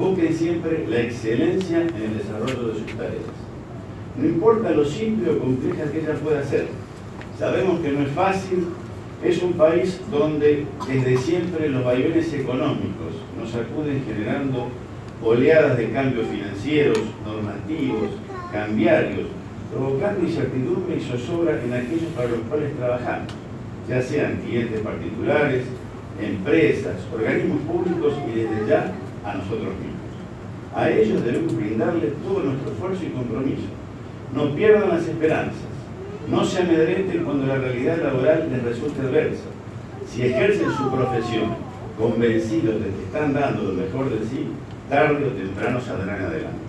Busquen siempre la excelencia en el desarrollo de sus tareas. No importa lo simple o compleja que ella pueda ser. Sabemos que no es fácil. Es un país donde desde siempre los vaivenes económicos nos acuden generando oleadas de cambios financieros, normativos, cambiarios, provocando incertidumbre y zozobra en aquellos para los cuales trabajamos, ya sean clientes particulares, empresas, organismos públicos y desde ya a nosotros mismos. A ellos debemos brindarles todo nuestro esfuerzo y compromiso. No pierdan las esperanzas. No se amedrenten cuando la realidad laboral les resulte adversa. Si ejercen su profesión convencidos de que están dando lo mejor de sí, tarde o temprano saldrán adelante.